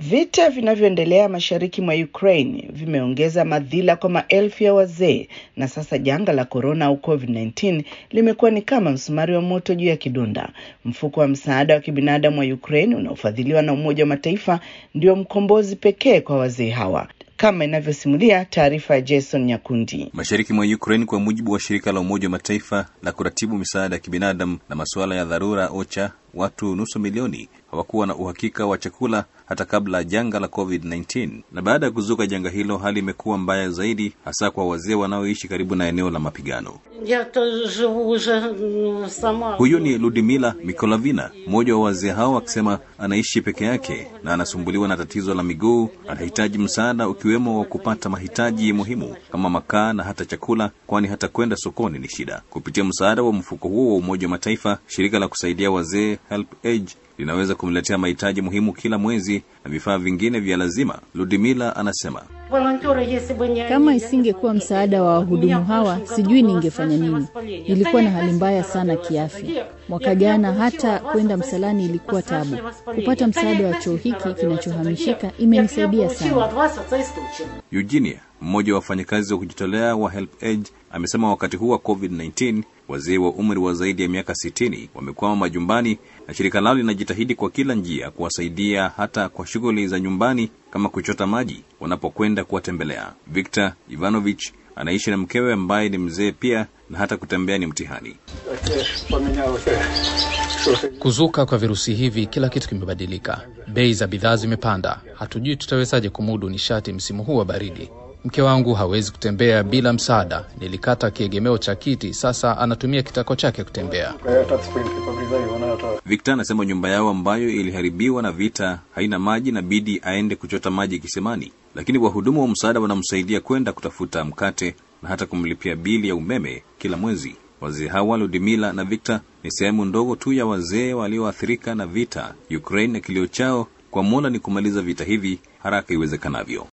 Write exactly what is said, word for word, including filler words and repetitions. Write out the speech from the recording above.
Vita vinavyoendelea mashariki mwa Ukraine vimeongeza madhila kwa maelfu ya wazee, na sasa janga la corona au covid kumi na tisa limekuwa ni kama msumari wa moto juu ya kidonda. Mfuko wa msaada wa kibinadamu wa Ukraine unaofadhiliwa na Umoja wa Mataifa ndio mkombozi pekee kwa wazee hawa, kama inavyosimulia taarifa ya Jason Nyakundi. Mashariki mwa Ukraine, kwa mujibu wa shirika la Umoja wa Mataifa la kuratibu misaada ya kibinadamu na masuala ya dharura OCHA, watu nusu milioni hawakuwa na uhakika wa chakula hata kabla janga la covid kumi na tisa. Na baada ya kuzuka janga hilo, hali imekuwa mbaya zaidi, hasa kwa wazee wanaoishi karibu na eneo la mapigano. Huyu ni Ludmila Mikolavina, mmoja wa wazee hao, akisema anaishi peke yake na anasumbuliwa na tatizo la miguu. Anahitaji msaada ukiwemo wa kupata mahitaji muhimu kama makaa na hata chakula, kwani hata kwenda sokoni ni shida. Kupitia msaada wa mfuko huo wa Umoja wa Mataifa, shirika la kusaidia wazee HelpAge linaweza kumletea mahitaji muhimu kila mwezi na vifaa vingine vya lazima. Ludmila anasema, kama isingekuwa msaada wa wahudumu hawa, sijui ningefanya nini. Nilikuwa na hali mbaya sana kiafya. Mwaka jana hata kwenda msalani ilikuwa tabu. Kupata msaada wa choo hiki kinachohamishika imenisaidia sana. Eugenia, mmoja wa wafanyakazi wa kujitolea wa HelpAge, amesema wakati huu wa covid kumi na tisa, wazee wa umri wa zaidi ya miaka sitini wamekwama majumbani, na shirika lao linajitahidi kwa kila njia kuwasaidia hata kwa shughuli za nyumbani kama kuchota maji wanapokwenda kuwatembelea. Victor Ivanovich anaishi na mkewe ambaye ni mzee pia, na hata kutembea ni mtihani. Kuzuka kwa virusi hivi, kila kitu kimebadilika. Bei za bidhaa zimepanda. Hatujui tutawezaje kumudu nishati msimu huu wa baridi. Mke wangu hawezi kutembea bila msaada. Nilikata kiegemeo cha kiti, sasa anatumia kitako chake kutembea. Victor anasema nyumba yao ambayo iliharibiwa na vita haina maji na bidi aende kuchota maji kisimani, lakini wahudumu wa msaada wanamsaidia kwenda kutafuta mkate na hata kumlipia bili ya umeme kila mwezi. Wazee hawa Ludmila na Victor ni sehemu ndogo tu ya wazee walioathirika na vita Ukraine, na kilio chao kwa Mola ni kumaliza vita hivi haraka iwezekanavyo.